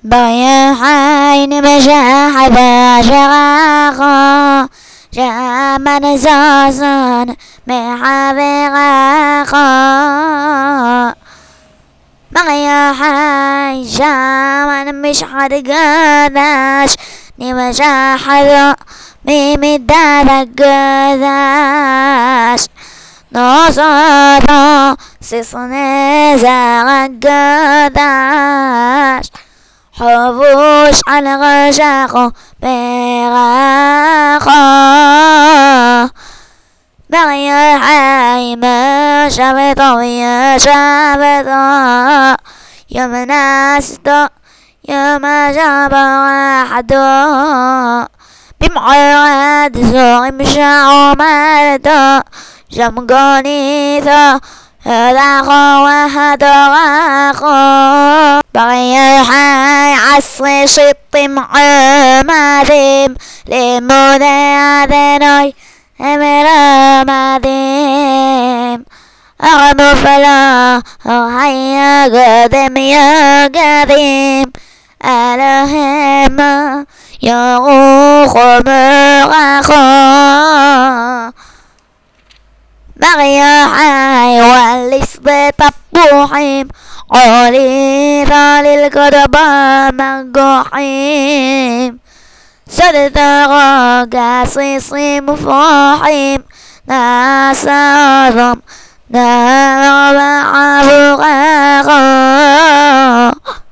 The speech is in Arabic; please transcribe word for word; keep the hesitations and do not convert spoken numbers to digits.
بغي حين مشاحب شغاقا شامن زازان محابغاقا بغي حي شامن مش حد قداش نمشاحب ممداد قداش نصادا سيصني زاغ قداش حبوش على غشاقه بغاقه بغي حي ما شبطه يا شبطه يا مناسته يا ما جاب واحده بمعرض زوغ مشاعو مالته جمقونيثه هذا خو وهذا خو بغي حي عصي شط معمادم لموذي ذنوي امرا مادم أغنو فلا هيا قدم يا قديم ألهم يا غوخ مغاخو بغي حي والإصد طبوحيم عولي ذالي القربى مقوحيم سدت قاصصي مفوحيم ناس أظم نار معه غاغو